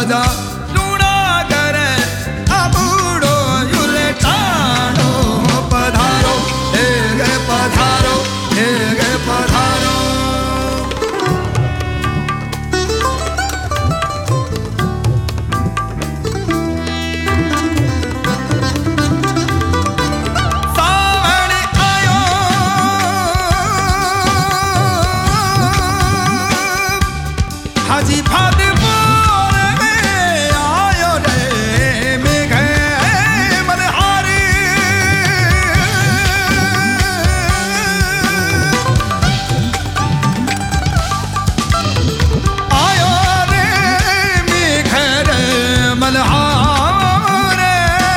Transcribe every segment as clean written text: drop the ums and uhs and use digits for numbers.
राजा Luna करे अबूड़ो युले टाणो पधारो हे गे पधारो हे गे पधारो हाजी भादपुर में आयो रे मेघे मनहारी आयो रे मेघे रे मनहारे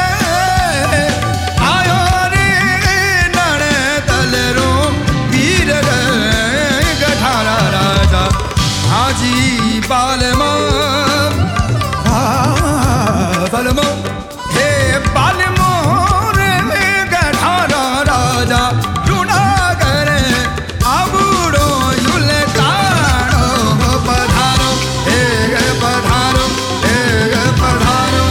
आयो रे नड़े दलरो वीर रे गठारा राजा हाजी बालमो बालमो हे बालमो रे गठारा राजा लूना करे अबूड़ो युले टाणो पधारो हे पधारो हे पधारो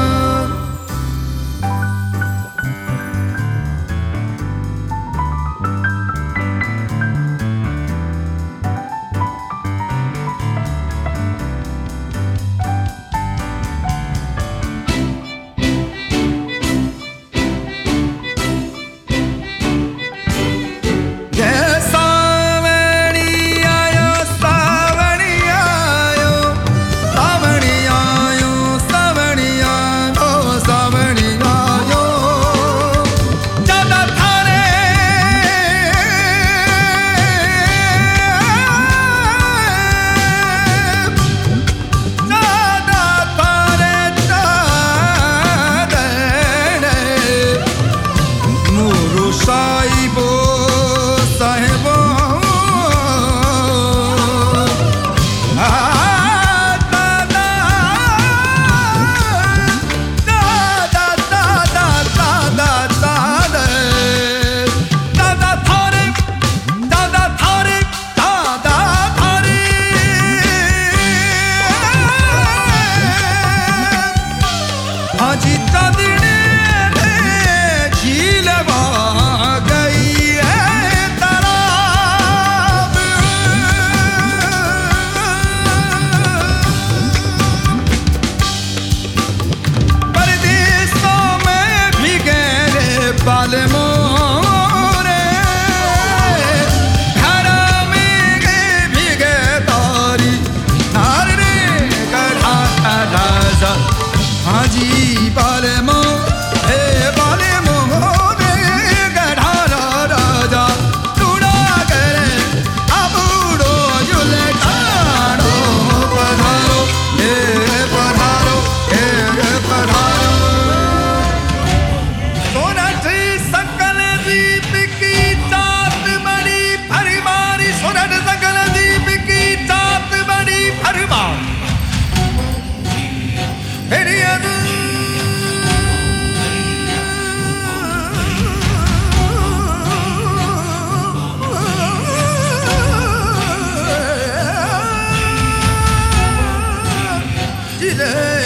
हाजी चांदनी झील गई है तालाब परदेसों में भीगे रे बालमो रे घर में भीगे तारी नार रे गढ़ा राजा हाजी बालमो हे बालमो रे गठारा राजा लूना करे अबूड़ो युले टाणो पधारो हे पधारो हे पधारो सोरठ सकल दीप की चात बड़ी फरमारी सोरठ सकल दीप की चात बड़ी फरमारी Yeah.